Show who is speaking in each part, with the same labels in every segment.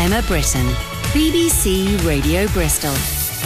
Speaker 1: Emma Britton, BBC Radio Bristol.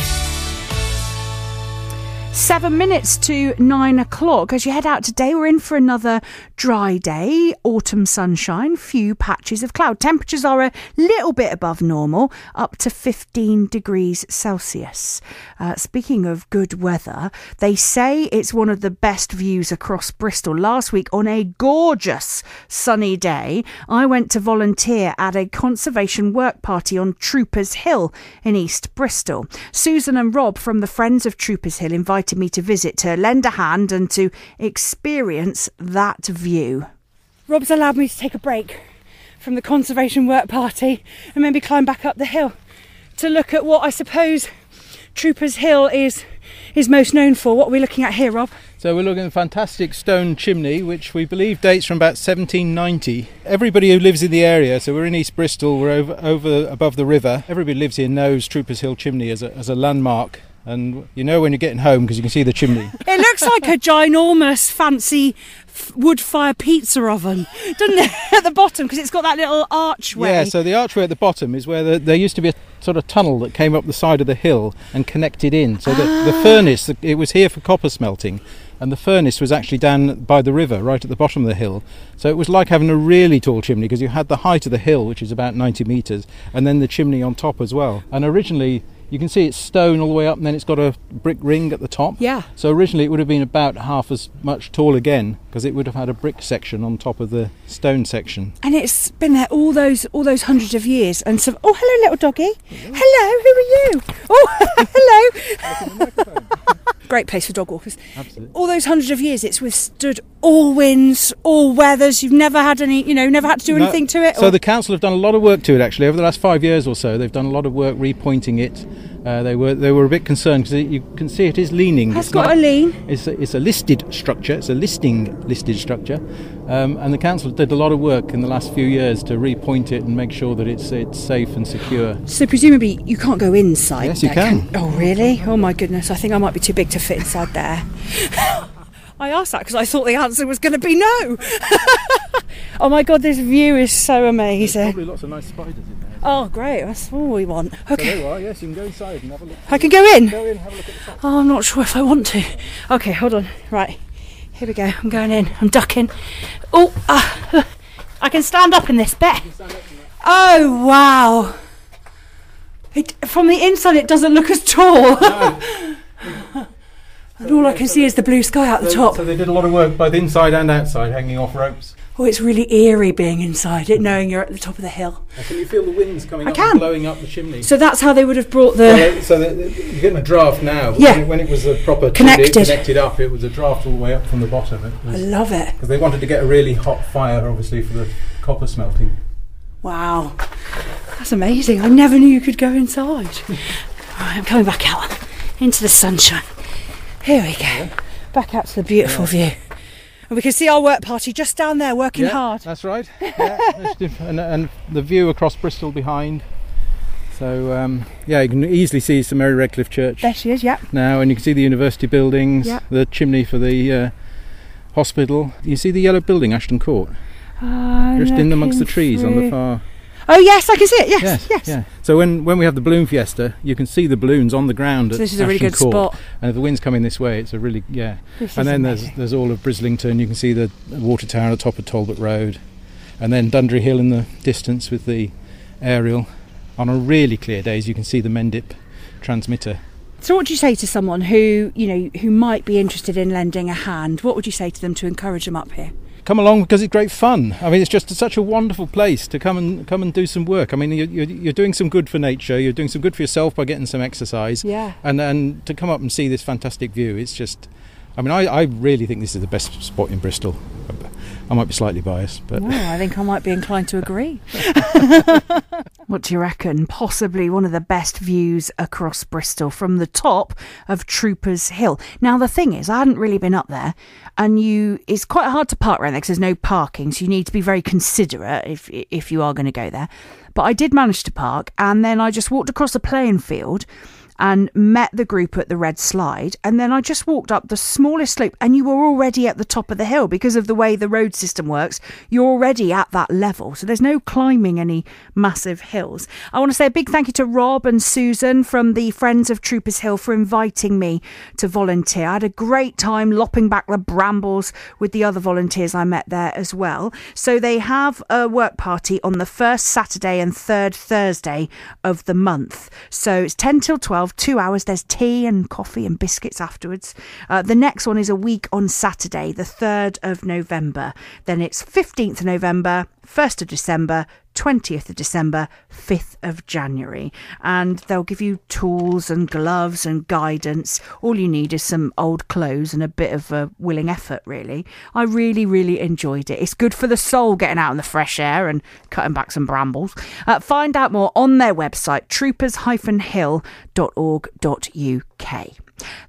Speaker 2: 7 minutes to 9 o'clock. As you head out today, we're in for another dry day, autumn sunshine, few patches of cloud. Temperatures are a little bit above normal, up to 15 degrees Celsius. Speaking of good weather, they say it's one of the best views across Bristol. Last week, on a gorgeous sunny day, I went to volunteer at a conservation work party on Troopers Hill in East Bristol. Susan and Rob from the Friends of Troopers Hill invited me to visit, to lend a hand and to experience that view. Rob's allowed me to take a break from the conservation work party and maybe climb back up the hill to look at what I suppose Troopers Hill is most known for. What are we looking at here, Rob?
Speaker 3: So we're looking at a fantastic stone chimney, which we believe dates from about 1790. Everybody who lives in the area, so we're in East Bristol, we're over above the river. Everybody who lives here knows Troopers Hill chimney as a landmark. And you know when you're getting home because you can see the chimney. It
Speaker 2: looks like a ginormous, fancy wood fire pizza oven, doesn't it, at the bottom, because it's got that little archway.
Speaker 3: Yeah, so the archway at the bottom is where there used to be a sort of tunnel that came up the side of the hill and connected in. So the furnace, it was here for copper smelting, and the furnace was actually down by the river, right at the bottom of the hill. So it was like having a really tall chimney, because you had the height of the hill, which is about 90 metres, and then the chimney on top as well. And originally, you can see it's stone all the way up, and then it's got a brick ring at the top.
Speaker 2: Yeah.
Speaker 3: So originally it would have been about half as much tall again, because it would have had a brick section on top of the stone section.
Speaker 2: And it's been there all those hundreds of years. And so, oh, hello, little doggy. Hello, who are you? Oh, hello. Great place for dog walkers.
Speaker 3: Absolutely.
Speaker 2: All those hundreds of years, it's withstood all winds, all weathers. You've never had any, never had to do anything to it.
Speaker 3: So the council have done a lot of work to it, actually. Over the last 5 years or so, they've done a lot of work repointing it. They were a bit concerned because you can see it is leaning.
Speaker 2: It's got a lean.
Speaker 3: It's a listed structure. It's a listed structure, and the council did a lot of work in the last few years to repoint it and make sure that it's safe and secure.
Speaker 2: So presumably you can't go inside.
Speaker 3: Yes, you can.
Speaker 2: Oh really? Oh my goodness! I think I might be too big to fit inside there. I asked that because I thought the answer was going to be no. Oh my God, this view is so amazing.
Speaker 3: There's probably lots of nice spiders in there.
Speaker 2: Oh great, that's all we want. Okay.
Speaker 3: So there you are, yes, you can go inside and have a look.
Speaker 2: I can go in?
Speaker 3: Go in, have a look at the top.
Speaker 2: Oh, I'm not sure if I want to. Okay, hold on. Right, here we go. I'm going in. I'm ducking. Oh, I can stand up in this bed. Oh wow. From the inside it doesn't look as tall.
Speaker 3: No.
Speaker 2: And all I can see is the blue sky out the top.
Speaker 3: So they did a lot of work both inside and outside, hanging off ropes.
Speaker 2: Oh, it's really eerie being inside it, knowing you're at the top of the hill.
Speaker 3: Can you feel the winds coming up and blowing up the chimney?
Speaker 2: So that's how they would have brought the...
Speaker 3: You're getting a draft now.
Speaker 2: Yeah.
Speaker 3: When it was a proper connected up, it was a draft all the way up from the bottom.
Speaker 2: I love it.
Speaker 3: Because they wanted to get a really hot fire, obviously, for the copper smelting.
Speaker 2: Wow. That's amazing. I never knew you could go inside. Right, I'm coming back out into the sunshine. Here we go. Yeah. Back out to the beautiful view. And we can see our work party just down there working hard.
Speaker 3: That's right. Yeah. and the view across Bristol behind. So, you can easily see St Mary Redcliffe Church.
Speaker 2: There she is, yeah.
Speaker 3: Now, and you can see the university buildings, the chimney for the hospital. You see the yellow building, Ashton Court? Just in amongst the trees on the far...
Speaker 2: Oh yes, I can see it. Yes.
Speaker 3: Yeah. So when we have the balloon fiesta, you can see the balloons on the ground.
Speaker 2: So this is a really good spot.
Speaker 3: And if the wind's coming this way, it's a really And then there's all of Brislington. You can see the water tower at the top of Talbot Road, and then Dundry Hill in the distance with the aerial. On a really clear days, you can see the Mendip transmitter.
Speaker 2: So what would you say to someone who might be interested in lending a hand? What would you say to them to encourage them up here?
Speaker 3: Come along, because it's great fun. I mean, it's just such a wonderful place to come and do some work. I mean, you're doing some good for nature. You're doing some good for yourself by getting some exercise.
Speaker 2: Yeah.
Speaker 3: And to come up and see this fantastic view, it's just... I mean, I really think this is the best spot in Bristol. I might be slightly biased, but...
Speaker 2: Well, I think I might be inclined to agree. What do you reckon? Possibly one of the best views across Bristol from the top of Troopers Hill. Now, the thing is, I hadn't really been up there, and it's quite hard to park around there because there's no parking, so you need to be very considerate if you are going to go there. But I did manage to park, and then I just walked across the playing field, and met the group at the Red Slide. And then I just walked up the smallest slope, and you were already at the top of the hill because of the way the road system works. You're already at that level. So there's no climbing any massive hills. I want to say a big thank you to Rob and Susan from the Friends of Troopers Hill for inviting me to volunteer. I had a great time lopping back the brambles with the other volunteers I met there as well. So they have a work party on the first Saturday and third Thursday of the month. So it's 10 till 12, 2 hours. There's tea and coffee and biscuits afterwards. The next one is a week on Saturday, the 3rd of November. Then it's 15th of November, 1st of December, 20th of December, 5th of January. And they'll give you tools and gloves and guidance. All you need is some old clothes and a bit of a willing effort, really. I really, really enjoyed it. It's good for the soul getting out in the fresh air and cutting back some brambles. Find out more on their website, troopers-hill.org.uk.